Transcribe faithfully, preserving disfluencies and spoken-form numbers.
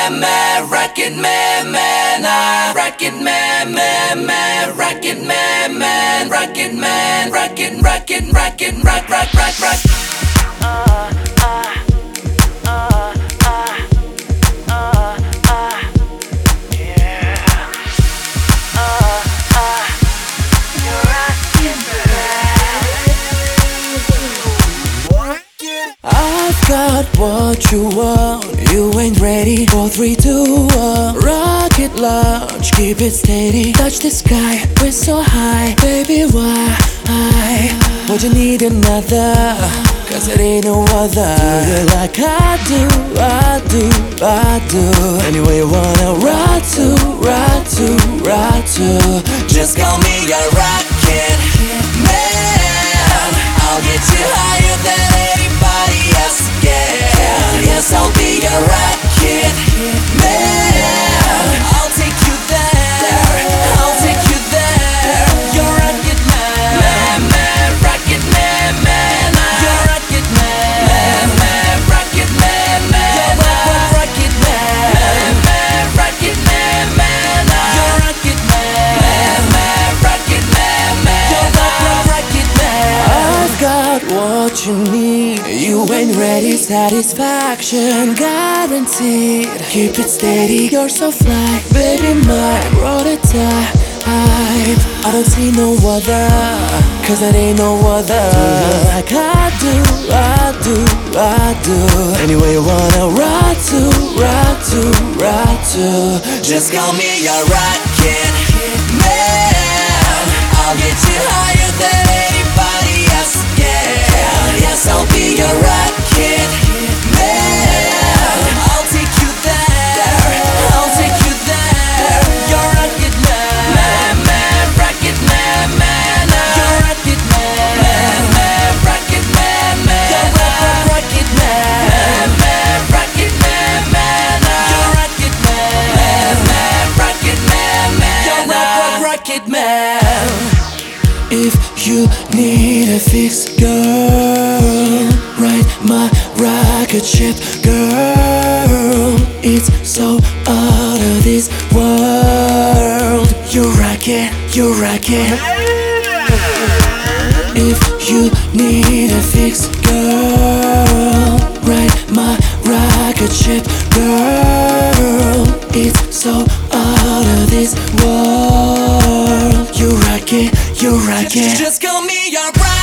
man, man, rocket man, man, ah, rocket man, man, man, rocket man, man, rocket man, rocket, rocket, rocket, rock, rock, rock, rock. I've got what you want, you ain't ready. Four, three, two, one. Rocket launch, keep it steady. Touch the sky, we're so high. Baby, why? Would you need another? Cause it ain't no other. Do you like I do, I do, I do. Anyway you wanna ride to, ride to, ride to. Just call me a rocket man. I'll get you higher than anybody else can. Yes, I'll be a rocket man. I'll take you there, I'll take you there. You're rocket man, man, man, rocket man, man. You're rocket man, man, man, rocket man, man. You're rocket man, man, rocket man, man. You're rocket man, man, man, rocket man, man. You're rocket man. I've got what you need, you ain't ready. Satisfaction guaranteed. Keep it steady, you're so fly. Baby, my prototype. I don't see no other, cause it ain't no other. Do you like I do, I do, I do. Anyway you wanna ride to, ride to, ride to. Just call me a rocket man. I'll get you higher than anybody else can. Yes, I'll be a rocket man. I'll take you there, I'll take you there. You're rocket man, man, man, rocket man, man. You're rocket man, man, man, rocket man, man. You're rocket man, man, rocket man, man. You're rocket man, man, rocket man, man. You're rocket man. If you need a fix, girl, ride my rocket ship, girl. It's so out of this world. You rock it, you rock it. If you need a fix, girl, ride my rocket ship, girl. It's so out of this world. You rock it, you rock it. Just call me your rocket.